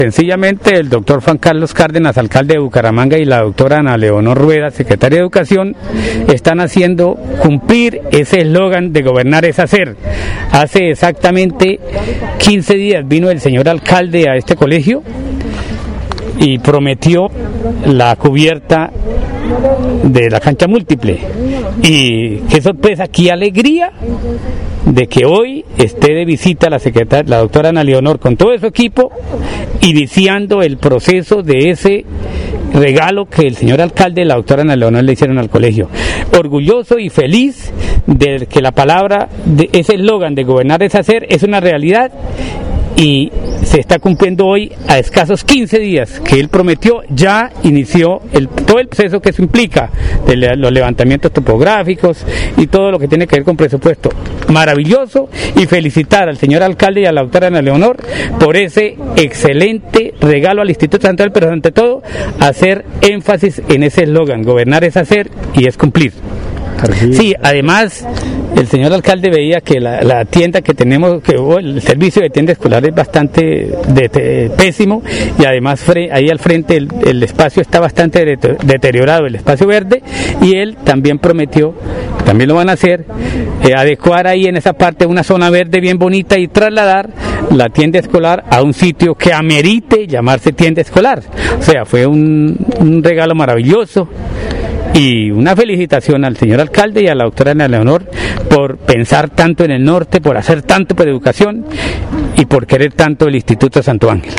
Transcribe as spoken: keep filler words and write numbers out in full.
Sencillamente el doctor Juan Carlos Cárdenas, alcalde de Bucaramanga, y la doctora Ana Leonor Rueda, secretaria de Educación, están haciendo cumplir ese eslogan de gobernar es hacer. Hace exactamente quince días vino el señor alcalde a este colegio y prometió la cubierta de la cancha múltiple. Y qué sorpresa, qué alegría de que hoy esté de visita la secretaria, la doctora Ana Leonor, con todo su equipo, iniciando el proceso de ese regalo que el señor alcalde y la doctora Ana Leonor le hicieron al colegio. Orgulloso y feliz de que la palabra, de ese eslogan de gobernar es hacer, es una realidad y se está cumpliendo hoy a escasos quince días que él prometió. Ya inició el, todo el proceso que eso implica, de los levantamientos topográficos y todo lo que tiene que ver con presupuesto. Maravilloso, y felicitar al señor alcalde y a la doctora Ana Leonor por ese excelente regalo al Instituto Central, pero ante todo hacer énfasis en ese eslogan, gobernar es hacer y es cumplir. Sí, además el señor alcalde veía que la, la tienda que tenemos, que oh, el servicio de tienda escolar es bastante de, de, pésimo, y además fre, ahí al frente el, el espacio está bastante de, deteriorado, el espacio verde, y él también prometió, también lo van a hacer, eh, adecuar ahí en esa parte una zona verde bien bonita y trasladar la tienda escolar a un sitio que amerite llamarse tienda escolar. O sea, fue un, un regalo maravilloso. Y una felicitación al señor alcalde y a la doctora Ana Leonor por pensar tanto en el norte, por hacer tanto por educación y por querer tanto el Instituto Santo Ángel.